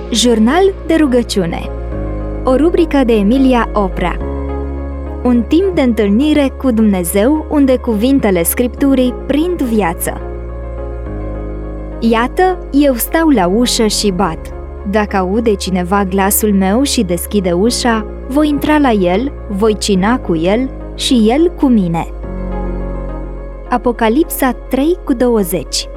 Jurnal de rugăciune. O rubrică de Emilia Oprea. Un timp de întâlnire cu Dumnezeu unde cuvintele Scripturii prind viață. Iată, eu stau la ușă și bat. Dacă aude cineva glasul meu și deschide ușa, voi intra la el, voi cina cu el și el cu mine. Apocalipsa 3:20.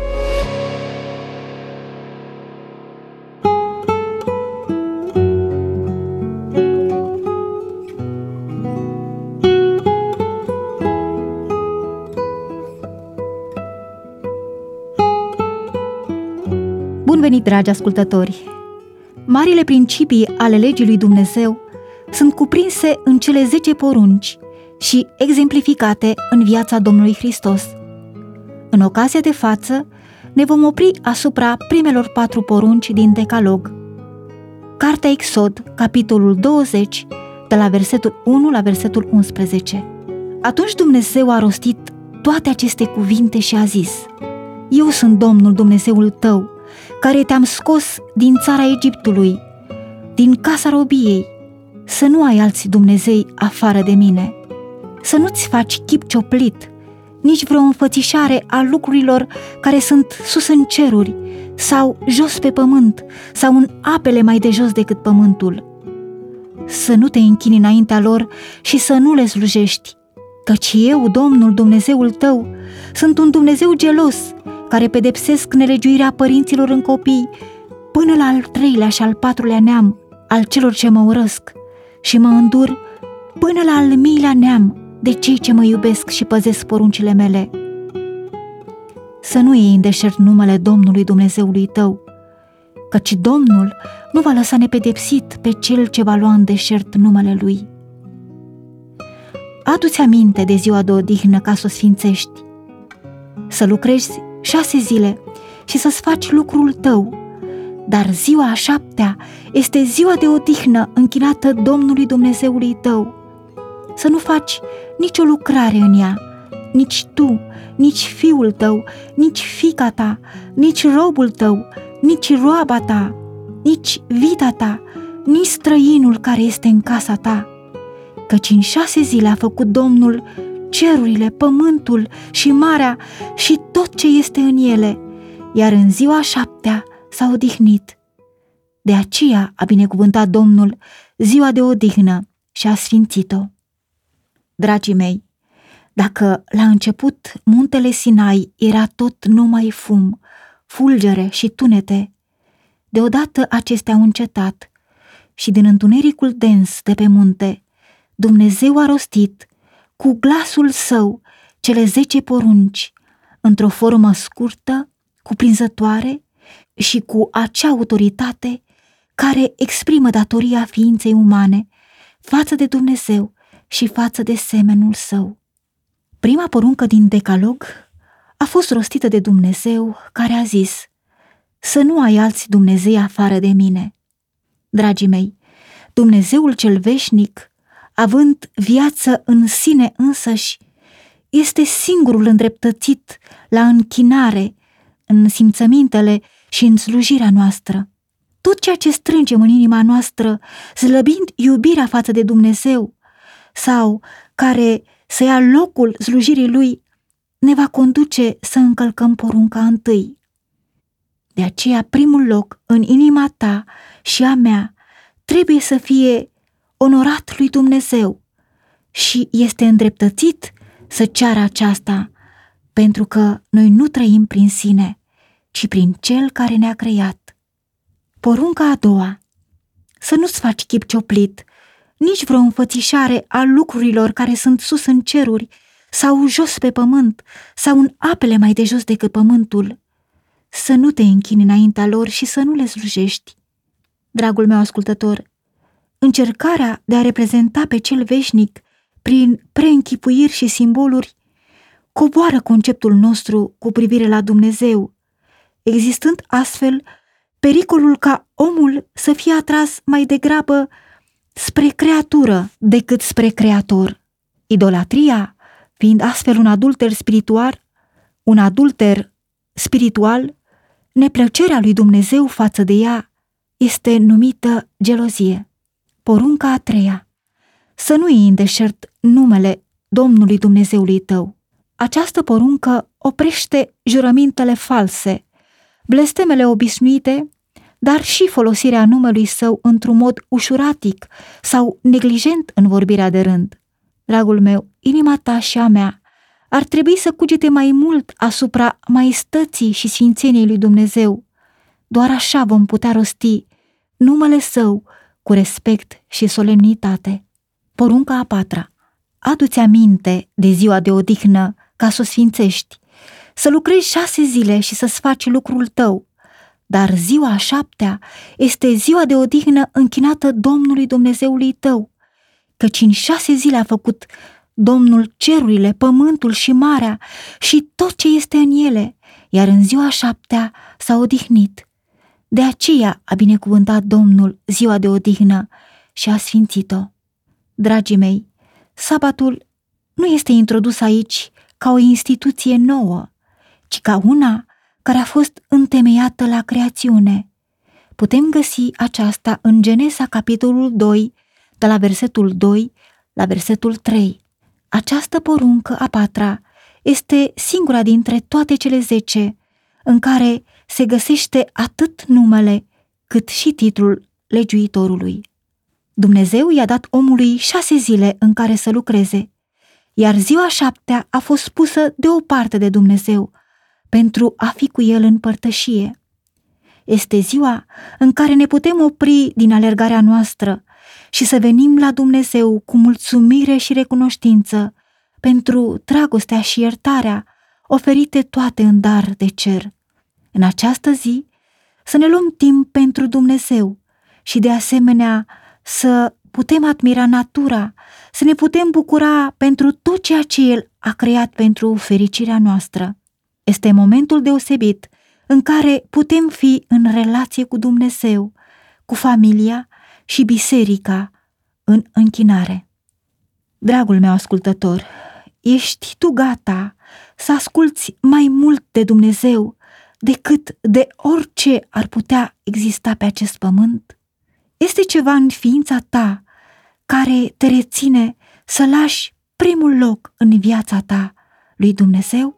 Bun venit, dragi ascultători! Marile principii ale legii lui Dumnezeu sunt cuprinse în cele 10 porunci și exemplificate în viața Domnului Hristos. În ocazia de față, ne vom opri asupra primelor 4 porunci din Decalog. Cartea Exod, capitolul 20, de la versetul 1 la versetul 11. Atunci Dumnezeu a rostit toate aceste cuvinte și a zis: Eu sunt Domnul Dumnezeul tău, care te-am scos din țara Egiptului, din casa robiei, să nu ai alți Dumnezei afară de mine, să nu-ți faci chip cioplit, nici vreo înfățișare a lucrurilor care sunt sus în ceruri, sau jos pe pământ, sau în apele mai de jos decât pământul. Să nu te închini înaintea lor și să nu le slujești, căci eu, Domnul Dumnezeul tău, sunt un Dumnezeu gelos, care pedepsesc nelegiuirea părinților în copii, până la al 3-lea și al 4-lea neam al celor ce mă urăsc, și mă îndur până la al 1000-lea neam de cei ce mă iubesc și păzesc poruncile mele. Să nu iei în deșert numele Domnului Dumnezeului tău, căci Domnul nu va lăsa nepedepsit pe cel ce va lua în deșert numele Lui. Adu-ți aminte de ziua de odihnă ca să o sfințești, să lucrezi 6 zile și să-ți faci lucrul tău, dar ziua a 7-a este ziua de odihnă închinată Domnului Dumnezeului tău. Să nu faci nicio lucrare în ea, nici tu, nici fiul tău, nici fiica ta, nici robul tău, nici roaba ta, nici vita ta, nici străinul care este în casa ta, căci în 6 zile a făcut Domnul cerurile, pământul și marea și tot ce este în ele, iar în ziua a 7-a s-a odihnit. De aceea a binecuvântat Domnul ziua de odihnă și a sfințit-o. Dragii mei, dacă la început muntele Sinai era tot numai fum, fulgere și tunete, deodată acestea au încetat și din întunericul dens de pe munte, Dumnezeu a rostit cu glasul său cele 10 porunci, într-o formă scurtă, cuprinzătoare și cu acea autoritate care exprimă datoria ființei umane față de Dumnezeu și față de semenul său. Prima poruncă din Decalog a fost rostită de Dumnezeu, care a zis: Să nu ai alți Dumnezei afară de mine. Dragii mei, Dumnezeul cel veșnic, având viață în sine însăși, este singurul îndreptățit la închinare în simțămintele și în slujirea noastră. Tot ceea ce strângem în inima noastră, slăbind iubirea față de Dumnezeu, sau care să ia locul slujirii Lui, ne va conduce să încălcăm porunca întâi. De aceea, primul loc în inima ta și a mea trebuie să fie onorat lui Dumnezeu și este îndreptățit să ceară aceasta, pentru că noi nu trăim prin sine, ci prin Cel care ne-a creat. Porunca a doua: să nu-ți faci chip cioplit, nici vreo înfățișare a lucrurilor care sunt sus în ceruri, sau jos pe pământ, sau în apele mai de jos decât pământul. Să nu te închini înaintea lor și să nu le slujești. Dragul meu ascultător, încercarea de a reprezenta pe cel veșnic prin preînchipuiri și simboluri coboară conceptul nostru cu privire la Dumnezeu, existând astfel pericolul ca omul să fie atras mai degrabă spre creatură decât spre creator. Idolatria, fiind astfel un adulter spiritual, neplăcerea lui Dumnezeu față de ea este numită gelozie. Porunca a treia: să nu iei în deșert numele Domnului Dumnezeului tău. Această poruncă oprește jurămintele false, blestemele obișnuite, dar și folosirea numelui său într-un mod ușuratic sau neglijent în vorbirea de rând. Dragul meu, inima ta și a mea ar trebui să cugete mai mult asupra maestății și sfințeniei lui Dumnezeu. Doar așa vom putea rosti numele său cu respect și solemnitate. Porunca a patra: adu-ți aminte de ziua de odihnă ca să o sfințești, să lucrezi 6 zile și să-ți faci lucrul tău, dar ziua a 7-a este ziua de odihnă închinată Domnului Dumnezeului tău, căci în 6 zile a făcut Domnul cerurile, pământul și marea și tot ce este în ele, iar în ziua a 7-a s-a odihnit. De aceea a binecuvântat Domnul ziua de odihnă și a sfințit-o. Dragii mei, sabatul nu este introdus aici ca o instituție nouă, ci ca una care a fost întemeiată la creațiune. Putem găsi aceasta în Genesa, capitolul 2, de la versetul 2 la versetul 3. Această poruncă a patra este singura dintre toate cele 10 în care se găsește atât numele cât și titlul legiuitorului. Dumnezeu i-a dat omului 6 zile în care să lucreze, iar ziua a 7-a a fost pusă deoparte de Dumnezeu pentru a fi cu el în părtășie. Este ziua în care ne putem opri din alergarea noastră și să venim la Dumnezeu cu mulțumire și recunoștință pentru dragostea și iertarea oferite toate în dar de cer. În această zi să ne luăm timp pentru Dumnezeu și de asemenea să putem admira natura, să ne putem bucura pentru tot ceea ce El a creat pentru fericirea noastră. Este momentul deosebit în care putem fi în relație cu Dumnezeu, cu familia și biserica în închinare. Dragul meu ascultător, ești tu gata să asculți mai mult de Dumnezeu decât de orice ar putea exista pe acest pământ? Este ceva în ființa ta care te reține să lași primul loc în viața ta lui Dumnezeu?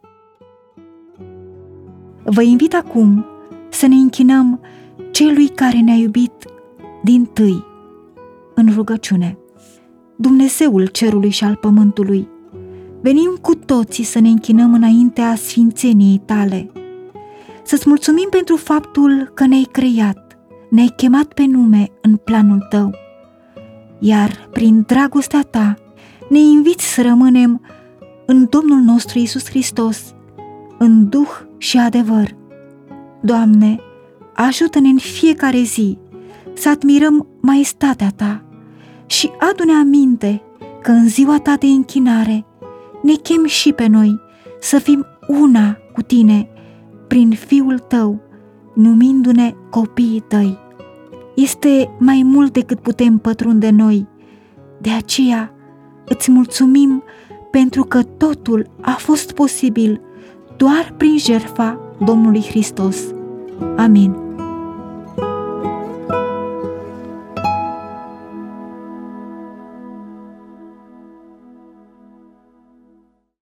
Vă invit acum să ne închinăm celui care ne-a iubit dintâi în rugăciune. Dumnezeul cerului și al pământului, venim cu toții să ne închinăm înaintea sfințeniei tale, să-ți mulțumim pentru faptul că ne-ai creat, ne-ai chemat pe nume în planul tău, iar prin dragostea ta ne inviți să rămânem în Domnul nostru Iisus Hristos, în duh și adevăr. Doamne, ajută-ne în fiecare zi să admirăm maestatea ta și adu-ne aminte că în ziua ta de închinare ne chem și pe noi să fim una cu tine prin Fiul tău, numindu-ne copiii tăi. Este mai mult decât putem pătrunde noi, de aceea îți mulțumim pentru că totul a fost posibil doar prin jertfa Domnului Hristos. Amin.